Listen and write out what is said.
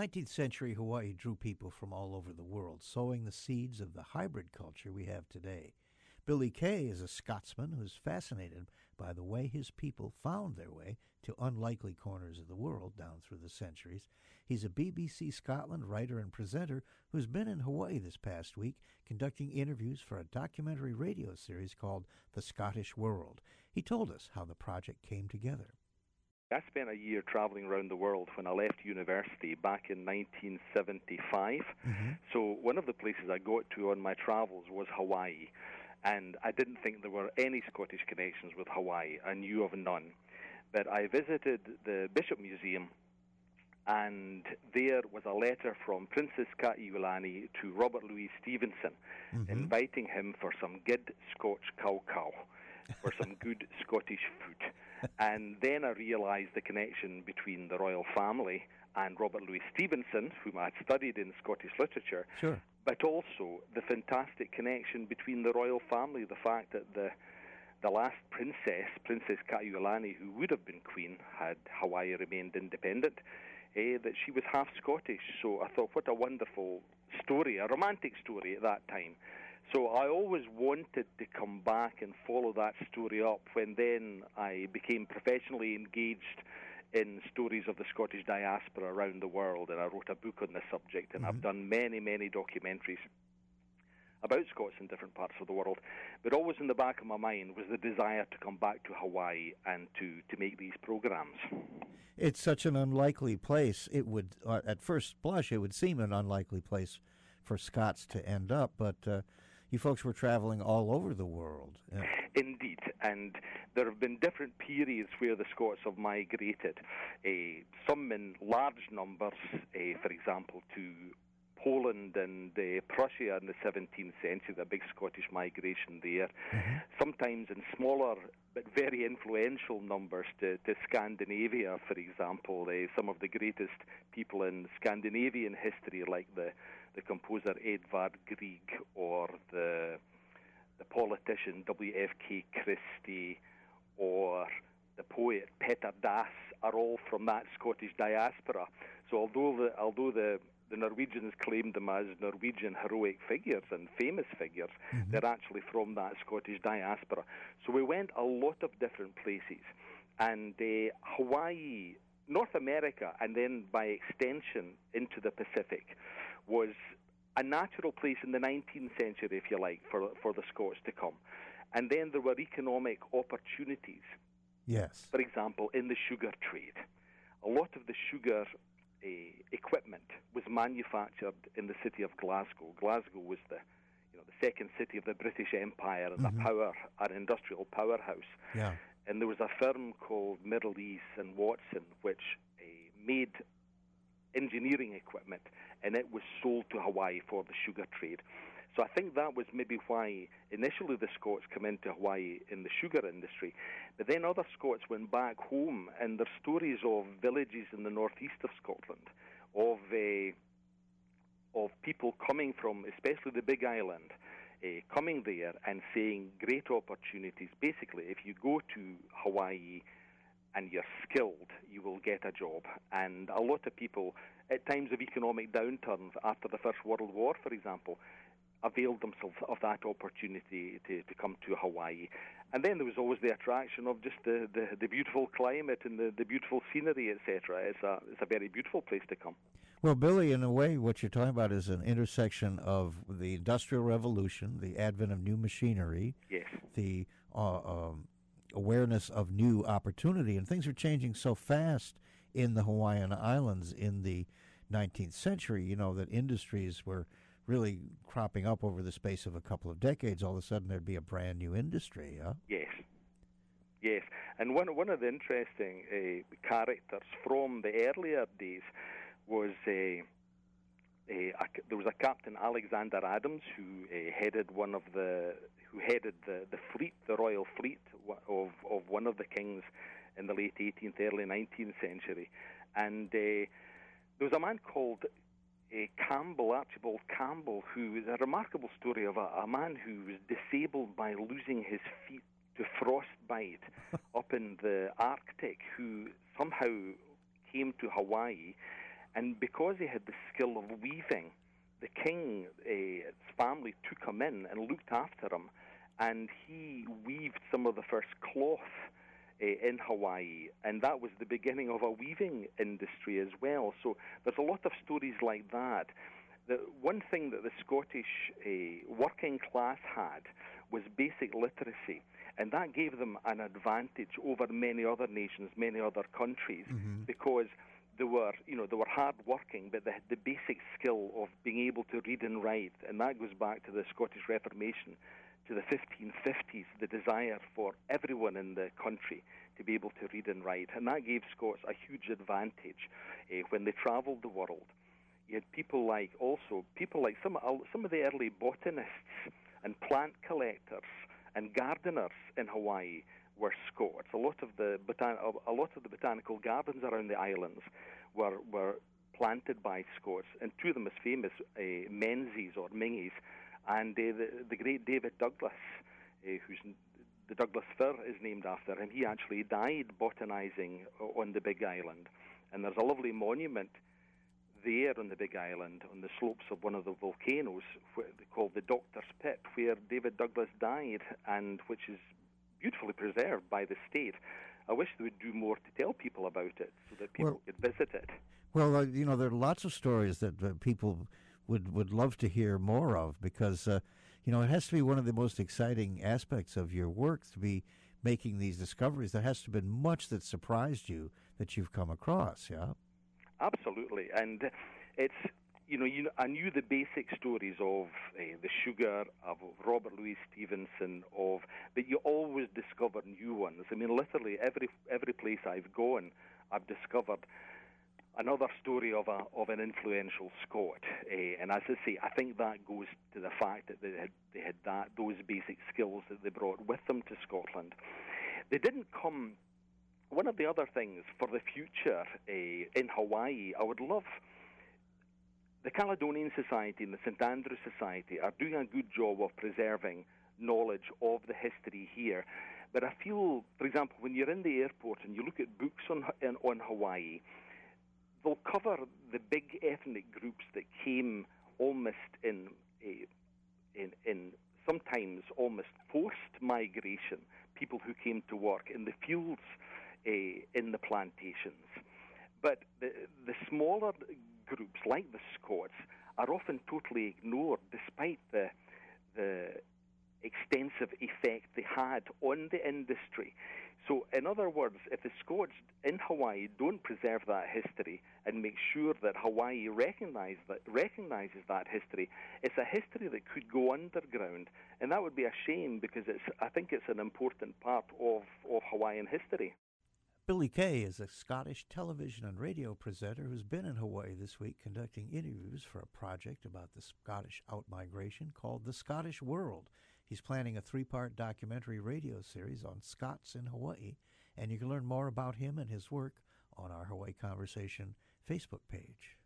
19th century Hawaii drew people from all over the world, sowing the seeds of the hybrid culture we have today. Billy Kay is a Scotsman who's fascinated by the way his people found their way to unlikely corners of the world down through the centuries. He's a BBC Scotland writer and presenter who's been in Hawaii this past week conducting interviews for a documentary radio series called The Scottish World. He told us how the project came together. I spent a year traveling around the world when I left university back in 1975. So one of the places I got to on my travels was Hawaii. And I didn't think there were any Scottish connections with Hawaii. I knew of none. But I visited the Bishop Museum, and there was a letter from Princess Kaiulani to Robert Louis Stevenson, inviting him for some good Scotch cow, for some good Scottish food. And then I realised the connection between the royal family and Robert Louis Stevenson, whom I had studied in Scottish literature, but also the fantastic connection between the royal family, the fact that the last princess, Princess Kaiulani, who would have been queen had Hawaii remained independent, that she was half Scottish. So I thought, what a wonderful story, a romantic story at that time. So I always wanted to come back and follow that story up when then I became professionally engaged in stories of the Scottish diaspora around the world, and I wrote a book on the subject, and I've done many, many documentaries about Scots in different parts of the world. But always in the back of my mind was the desire to come back to Hawaii and to make these programs. It's such an unlikely place. It would, at first blush, it would seem an unlikely place for Scots to end up, but you folks were traveling all over the world. Indeed, and there have been different periods where the Scots have migrated, some in large numbers, for example, to Poland and Prussia in the 17th century, the big Scottish migration there. Sometimes in smaller but very influential numbers to Scandinavia, for example. Some of the greatest people in Scandinavian history, like the composer Edvard Grieg or the politician W.F.K. Christie or the poet Petter Dass, are all from that Scottish diaspora. So although the Norwegians claimed them as Norwegian heroic figures and famous figures, they're actually from that Scottish diaspora. So we went a lot of different places. And Hawaii, North America, and then by extension into the Pacific, was a natural place in the 19th century, if you like, for the Scots to come. And then there were economic opportunities. Yes. For example, in the sugar trade. A lot of the sugar equipment was manufactured in the city of Glasgow. Glasgow was the second city of the British Empire and an industrial powerhouse. Yeah. And there was a firm called Middle East and Watson which made engineering equipment, and it was sold to Hawaii for the sugar trade. So I think that was maybe why initially the Scots came into Hawaii in the sugar industry. But then other Scots went back home, and there's stories of villages in the northeast of Scotland, of people coming from, especially the Big Island, coming there and seeing great opportunities. Basically, if you go to Hawaii and you're skilled, you will get a job. And a lot of people, at times of economic downturns after the First World War, for example, availed themselves of that opportunity to come to Hawaii. And then there was always the attraction of just the beautiful climate and the beautiful scenery, etc. It's a very beautiful place to come. Well, Billy, in a way, what you're talking about is an intersection of the Industrial Revolution, the advent of new machinery, the awareness of new opportunity, and things are changing so fast in the Hawaiian Islands in the 19th century, that industries were really cropping up over the space of a couple of decades. All of a sudden there'd be a brand new industry, huh? Yes. And one of the interesting characters from the earlier days was there was a Captain Alexander Adams who headed the fleet, the royal fleet of one of the kings in the late 18th, early 19th century. And there was a man called Campbell, Archibald Campbell, who is a remarkable story of a man who was disabled by losing his feet to frostbite up in the Arctic, who somehow came to Hawaii And because he had the skill of weaving, the king's family took him in and looked after him, and he weaved some of the first cloth in Hawaii, and that was the beginning of a weaving industry as well. So there's a lot of stories like that. The one thing that the Scottish working class had was basic literacy, and that gave them an advantage over many other nations, many other countries, because they were hard working, but they had the basic skill of being able to read and write, and that goes back to the Scottish Reformation, to the 1550s, the desire for everyone in the country to be able to read and write, and that gave Scots a huge advantage when they travelled the world. You had people like some of the early botanists and plant collectors and gardeners in Hawaii were Scots. A lot of the botanical gardens around the islands were planted by Scots, and two of them as famous, Menzies or Mingies, and the great David Douglas, who's the Douglas fir is named after him. He actually died botanizing on the Big Island, and there's a lovely monument there on the Big Island on the slopes of one of the volcanoes called the Doctor's Pit, where David Douglas died, and which is beautifully preserved by the state. I wish they would do more to tell people about it so that people could visit it. Well, there are lots of stories that people would love to hear more of, because it has to be one of the most exciting aspects of your work to be making these discoveries. There has to have been much that surprised you that you've come across, yeah? Absolutely, and it's I knew the basic stories of the sugar, of Robert Louis Stevenson, but you always discover new ones. I mean, literally every place I've gone, I've discovered another story of an influential Scot, and as I say, I think that goes to the fact that they had those basic skills that they brought with them to Scotland. They didn't come. One of the other things for the future in Hawaii, I would love. The Caledonian Society and the St. Andrew Society are doing a good job of preserving knowledge of the history here. But I feel, for example, when you're in the airport and you look at books on Hawaii, they'll cover the big ethnic groups that came almost in sometimes almost forced migration, people who came to work in the fields, in the plantations. But the smaller groups, like the Scots, are often totally ignored, despite the extensive effect they had on the industry. So, in other words, if the Scots in Hawaii don't preserve that history and make sure that Hawaii recognizes that history, it's a history that could go underground, and that would be a shame, because I think it's an important part of Hawaiian history. Billy Kay is a Scottish television and radio presenter who's been in Hawaii this week conducting interviews for a project about the Scottish outmigration called The Scottish World. He's planning a 3-part documentary radio series on Scots in Hawaii, and you can learn more about him and his work on our Hawaii Conversation Facebook page.